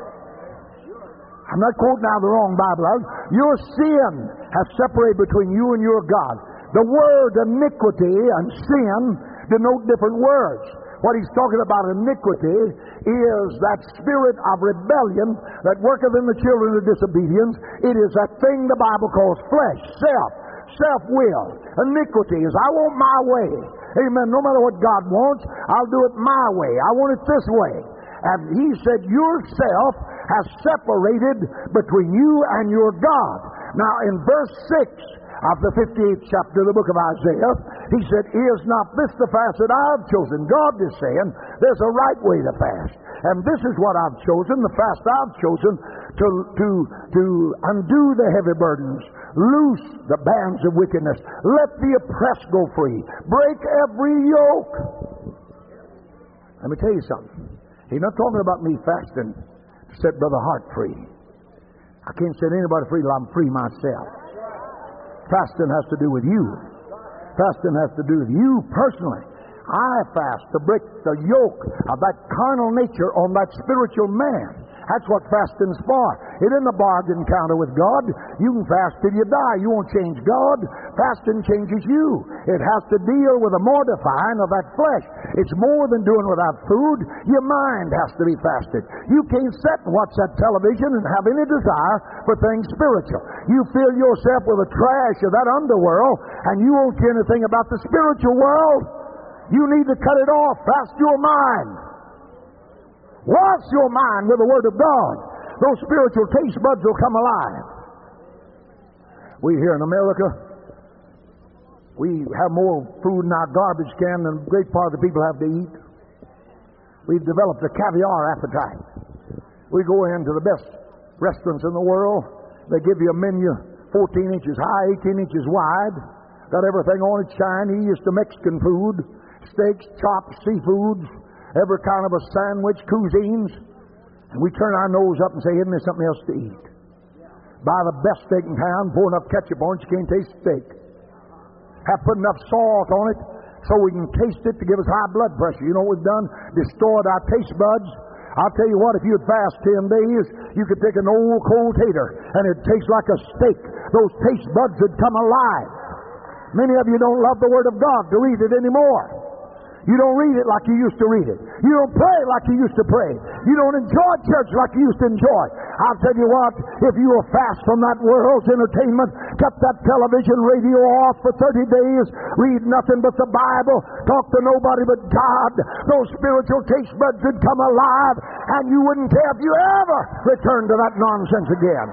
I'm not quoting out the wrong Bible. Your sin has separated between you and your God. The word iniquity and sin denote different words. What he's talking about, iniquity, is that spirit of rebellion that worketh in the children of disobedience. It is that thing the Bible calls flesh, self-will. Iniquity is, I want my way. Amen. No matter what God wants, I'll do it my way. I want it this way. And he said, yourself has separated between you and your God. Now, in verse 6 of the 58th chapter of the book of Isaiah, he said, is not this the fast that I have chosen? God is saying, there's a right way to fast. And this is what I've chosen, the fast I've chosen, to undo the heavy burdens, loose the bands of wickedness, let the oppressed go free, break every yoke. Let me tell you something. He's not talking about me fasting to set Brother Hart free. I can't set anybody free till I'm free myself. Fasting has to do with you. Fasting has to do with you personally. I fast to break the yoke of that carnal nature on that spiritual man. That's what fasting's for. It isn't a bargain counter with God. You can fast till you die. You won't change God. Fasting changes you. It has to deal with the mortifying of that flesh. It's more than doing without food. Your mind has to be fasted. You can't sit and watch that television and have any desire for things spiritual. You fill yourself with the trash of that underworld and you won't care anything about the spiritual world. You need to cut it off. Fast your mind. Wash your mind with the Word of God. Those spiritual taste buds will come alive. We here in America, we have more food in our garbage can than a great part of the people have to eat. We've developed a caviar appetite. We go into the best restaurants in the world. They give you a menu 14 inches high, 18 inches wide. Got everything on it, Chinese to Mexican food, steaks, chops, seafoods, every kind of a sandwich, cuisines. And we turn our nose up and say, isn't there something else to eat? Buy the best steak in town, pour enough ketchup on it, you can't taste the steak. Have put enough salt on it so we can taste it to give us high blood pressure. You know what we've done? Destroyed our taste buds. I'll tell you what, if you'd fast 10 days, you could take an old cold tater and it'd taste like a steak. Those taste buds would come alive. Many of you don't love the Word of God to read it anymore. You don't read it like you used to read it. You don't pray like you used to pray. You don't enjoy church like you used to enjoy. I'll tell you what, if you will fast from that world's entertainment, cut that television radio off for 30 days, read nothing but the Bible, talk to nobody but God, those spiritual taste buds would come alive, and you wouldn't care if you ever returned to that nonsense again.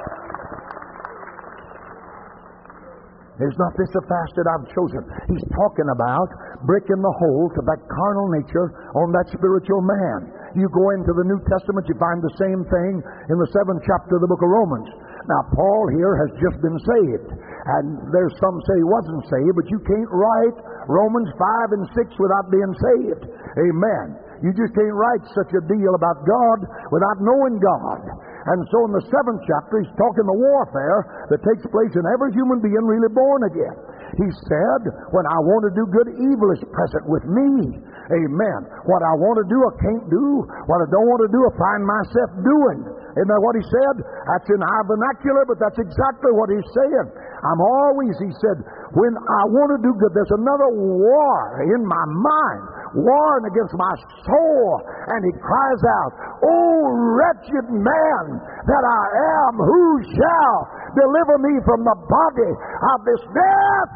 Is not this a fast that I've chosen? He's talking about breaking the hold to that carnal nature on that spiritual man. You go into the New Testament, you find the same thing in the 7th chapter of the book of Romans. Now, Paul here has just been saved. And there's some say he wasn't saved, but you can't write Romans 5 and 6 without being saved. Amen. You just can't write such a deal about God without knowing God. And so in the 7th chapter, he's talking the warfare that takes place in every human being really born again. He said, when I want to do good, evil is present with me. Amen. What I want to do, I can't do. What I don't want to do, I find myself doing. Isn't that what he said? That's in our vernacular, but that's exactly what he's saying. I'm always, he said, when I want to do good, there's another war in my mind, warring against my soul. And he cries out, "Oh, wretched man that I am, who shall deliver me from the body of this death?"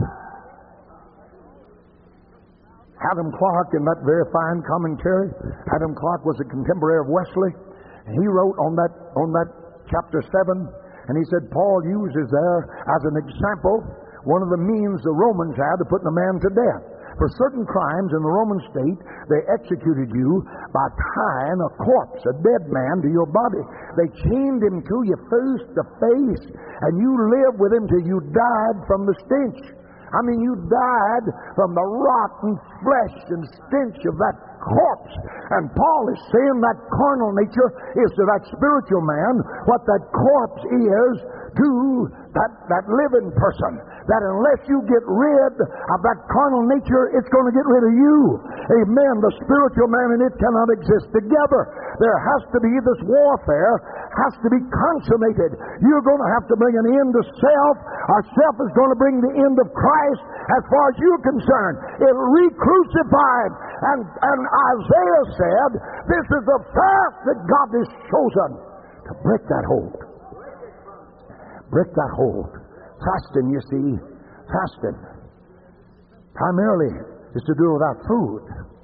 Adam Clarke, in that very fine commentary, Adam Clarke was a contemporary of Wesley, and he wrote on that chapter 7, and he said Paul uses there as an example one of the means the Romans had of putting a man to death. For certain crimes in the Roman state, they executed you by tying a corpse, a dead man, to your body. They chained him to you face to face, and you lived with him till you died from the stench. I mean, you died from the rotten flesh and stench of that corpse. And Paul is saying that carnal nature is to that spiritual man what that corpse is to that living person. That unless you get rid of that carnal nature, it's going to get rid of you. Amen. The spiritual man and it cannot exist together. There has to be this warfare, has to be consummated. You're going to have to bring an end to self, or self is going to bring the end of Christ as far as you're concerned. It'll re-crucified. And Isaiah said, this is the fast that God has chosen to break that hold. Break that hold. Fasting, you see, fasting primarily is to do without food.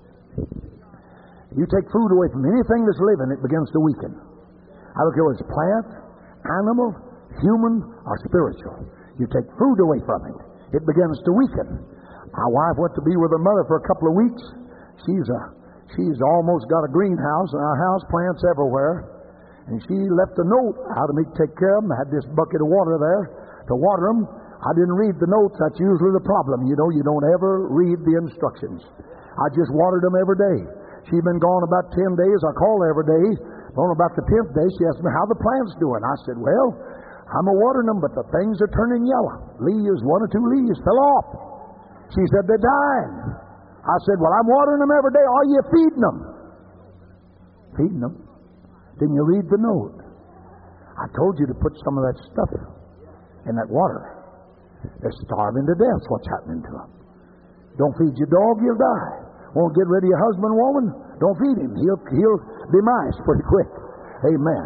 You take food away from anything that's living, it begins to weaken. I don't care whether it's plant, animal, human, or spiritual. You take food away from it, it begins to weaken. My wife went to be with her mother for a couple of weeks. She's almost got a greenhouse and our house plants everywhere. And she left a note how to me to take care of them. I had this bucket of water there to water them. I didn't read the notes. That's usually the problem. You know, you don't ever read the instructions. I just watered them every day. She'd been gone about 10 days. I called her every day. On about the 10th day, she asked me how the plant's doing. I said, well, I'm a-watering them, but the things are turning yellow. Leaves, 1 or 2 leaves fell off. She said, they're dying. I said, well, I'm watering them every day. Are you feeding them? Feeding them? Didn't you read the note? I told you to put some of that stuff in that water. They're starving to death. What's happening to them? Don't feed your dog, he'll die. Won't get rid of your husband, woman? Don't feed him. He'll demise pretty quick. Amen.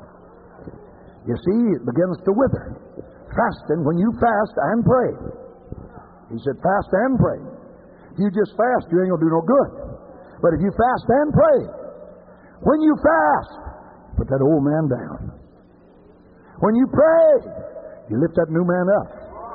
You see, it begins to wither. Fasting, when you fast and pray. He said, fast and pray. If you just fast, you ain't going to do no good. But if you fast and pray, when you fast, put that old man down. When you pray, you lift that new man up.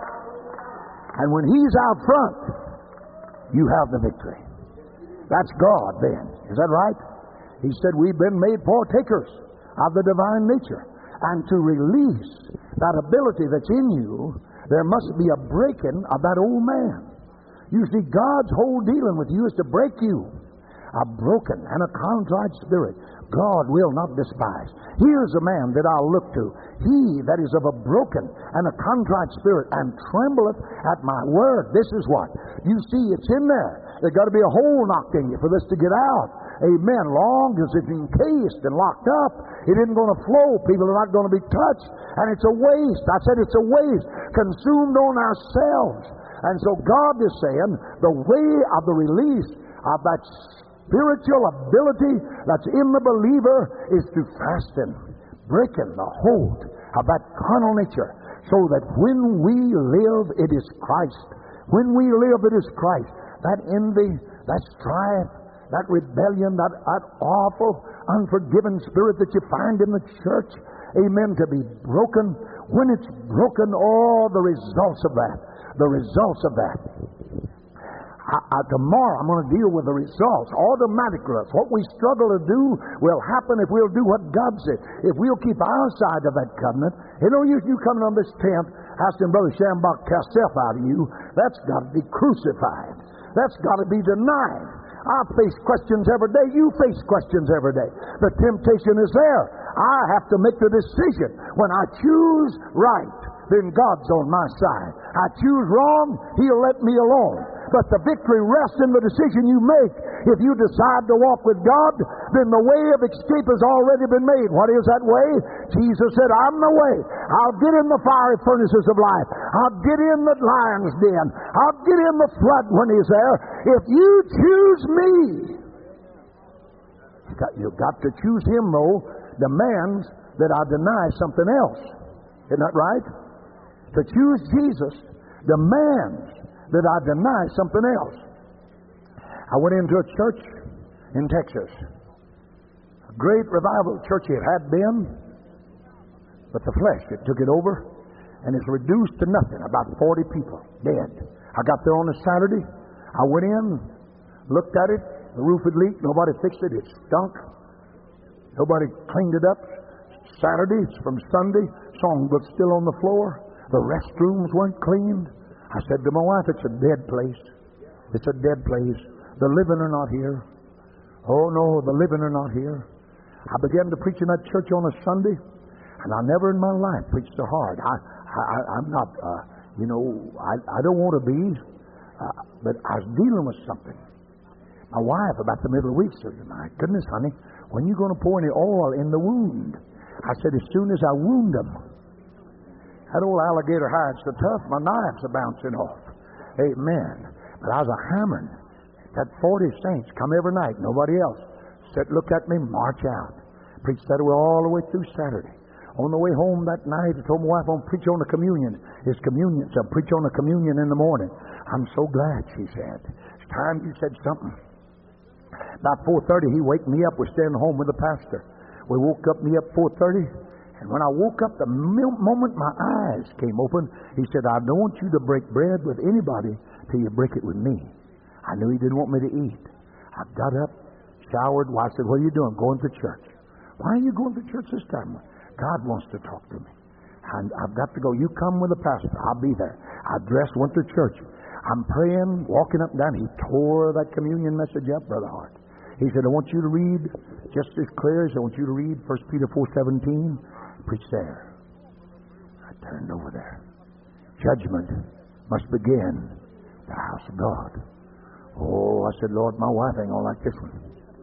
And when he's out front, you have the victory. That's God then. Is that right? He said we've been made partakers of the divine nature. And to release that ability that's in you, there must be a breaking of that old man. You see, God's whole dealing with you is to break you. A broken and a contrite spirit God will not despise. Here's a man that I'll look to. He that is of a broken and a contrite spirit and trembleth at my word. This is what? You see, it's in there. There's got to be a hole knocked in you for this to get out. Amen. Long as it's encased and locked up, it isn't going to flow. People are not going to be touched. And it's a waste. I said it's a waste. Consumed on ourselves. And so God is saying the way of the release of that spiritual ability that's in the believer is to fasten, breaking the hold of that carnal nature, so that when we live, it is Christ. When we live, it is Christ. That envy, that strife, that rebellion, that awful, unforgiven spirit that you find in the church, amen, to be broken. When it's broken, all the results of that. The results of that. Tomorrow I'm going to deal with the results. Automatically, what we struggle to do will happen if we'll do what God said. If we'll keep our side of that covenant. You know, you coming on this tent, asking Brother Shambach to cast self out of you, that's got to be crucified. That's got to be denied. I face questions every day. You face questions every day. The temptation is there. I have to make the decision. When I choose right, then God's on my side. I choose wrong, He'll let me alone. But the victory rests in the decision you make. If you decide to walk with God, then the way of escape has already been made. What is that way? Jesus said, I'm the way. I'll get in the fiery furnaces of life. I'll get in the lion's den. I'll get in the flood when He's there. If you choose me, you've got to choose Him, though, demands that I deny something else. Isn't that right? To choose Jesus demands that I deny something else. I went into a church in Texas. A great revival church it had been, but the flesh, it took it over, and it's reduced to nothing. About 40 people dead. I got there on a Saturday. I went in, looked at it. The roof had leaked. Nobody fixed it. It stunk. Nobody cleaned it up. Saturday, it's from Sunday. Songbook's still on the floor. The restrooms weren't cleaned. I said to my wife, it's a dead place. It's a dead place. The living are not here. Oh no, the living are not here. I began to preach in that church on a Sunday, and I never in my life preached so hard. I'm not, I don't want to be, but I was dealing with something. My wife, about the middle of the week, said, my goodness, honey, when are you going to pour any oil in the wound? I said, as soon as I wound them. That old alligator hide's so tough, my knife's are bouncing off. Amen. But I was a hammering. That 40 saints come every night, nobody else. Sit, look at me, march out. Preached that way all the way through Saturday. On the way home that night, I told my wife, I'm going to preach on the communion. It's communion, so I'll preach on the communion in the morning. I'm so glad, she said. It's time you said something. About 4:30, he waked me up. We're staying home with the pastor. We woke up me up 4:30. And when I woke up, the moment my eyes came open, he said, I don't want you to break bread with anybody till you break it with me. I knew he didn't want me to eat. I got up, showered. Well, I said, what are you doing? Going to church. Why are you going to church this time? God wants to talk to me. And I've got to go. You come with the pastor. I'll be there. I dressed, went to church. I'm praying, walking up and down. He tore that communion message up, Brother Hart. He said, I want you to read just as clear as I want you to read 1 Peter 4:17. Preach there. I turned over there. Judgment must begin the house of God. Oh, I said, Lord, my wife ain't gonna like this one.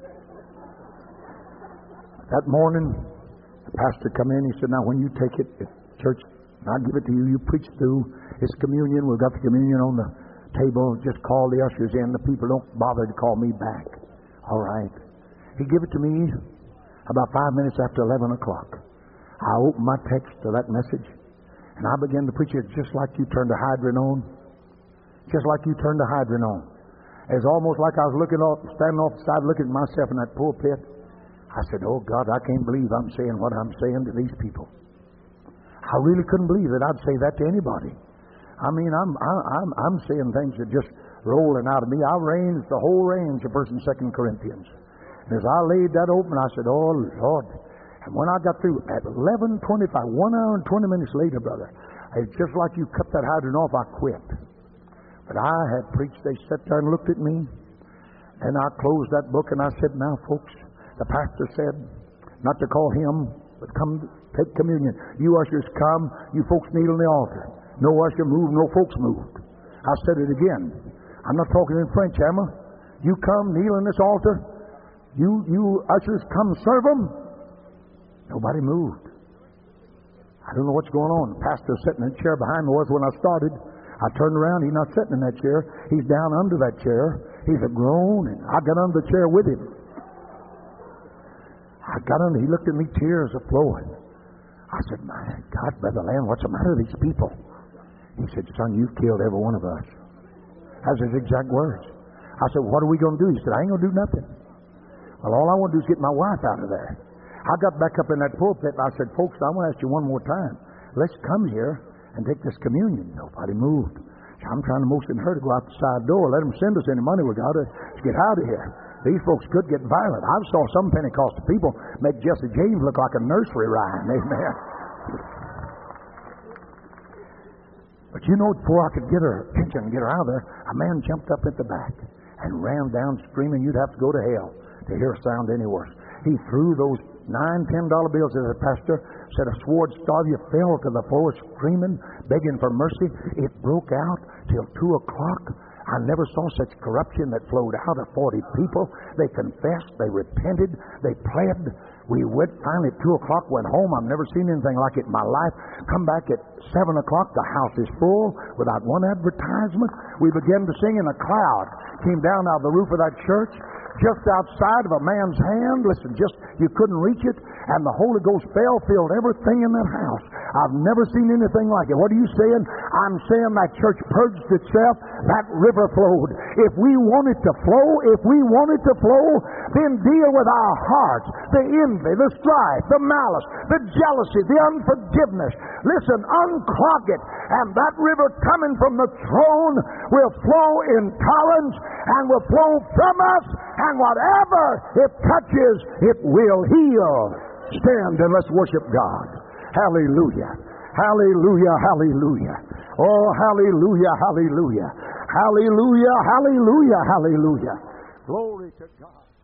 That morning, the pastor come in. He said, now when you take it at church, I'll give it to you. You preach through. It's communion. We've got the communion on the table. Just call the ushers in. The people don't bother to call me back. All right. He gave it to me about 5 minutes after 11 o'clock. I opened my text to that message, and I began to preach it just like you turned a hydrant on. Just like you turned a hydrant on. It's almost like I was looking off, standing off the side, looking at myself in that pulpit. I said, oh God, I can't believe I'm saying what I'm saying to these people. I really couldn't believe that I'd say that to anybody. I mean, I'm saying things that just rolling out of me. I ranged the whole range of 1 and 2 Corinthians. And as I laid that open, I said, oh Lord. And when I got through at 11:25, 1 hour and 20 minutes later, brother, it's just like you cut that hydrant off, I quit. But I had preached. They sat there and looked at me. And I closed that book and I said, now folks, the pastor said not to call him, but come take communion. You ushers come, you folks kneel on the altar. No usher moved, no folks moved. I said it again. I'm not talking in French, am I? You come, kneel on this altar. You ushers come serve them. Nobody moved. I don't know what's going on. The pastor's sitting in the chair behind me was when I started. I turned around. He's not sitting in that chair. He's down under that chair. He's a groan, and I got under the chair with him. I got under. He looked at me, tears are flowing. I said, my God, Brother Land, what's the matter with these people? He said, son, you've killed every one of us. That's his exact words. I said, what are we going to do? He said, I ain't going to do nothing. Well, all I want to do is get my wife out of there. I got back up in that pulpit and I said, folks, I want to ask you one more time. Let's come here and take this communion. Nobody moved. So I'm trying to motion her to go out the side door. Let them send us any money we got to get out of here. These folks could get violent. I saw some Pentecostal people make Jesse James look like a nursery rhyme. Amen. But you know, before I could get her attention and get her out of there, a man jumped up at the back and ran down screaming, you'd have to go to hell to hear a sound any worse. He threw those $9, $10 bills at the pastor, said a sword starved, you fell to the floor screaming, begging for mercy. It broke out till 2 o'clock. I never saw such corruption that flowed out of 40 people. They confessed, they repented, they pled. We went finally at 2 o'clock, went home. I've never seen anything like it in my life. Come back at 7 o'clock, the house is full without one advertisement. We began to sing and a cloud came down out of the roof of that church. Just outside of a man's hand, listen, just you couldn't reach it, and the Holy Ghost filled everything in that house. I've never seen anything like it. What are you saying? I'm saying that church purged itself, that river flowed. If we want it to flow, then deal with our hearts, the envy, the strife, the malice, the jealousy, the unforgiveness. Listen, unclog it, and that river coming from the throne will flow in torrents and will flow from us. And whatever it touches, it will heal. Stand and let's worship God. Hallelujah. Hallelujah. Hallelujah. Oh, hallelujah, hallelujah. Hallelujah, hallelujah, hallelujah. Glory to God.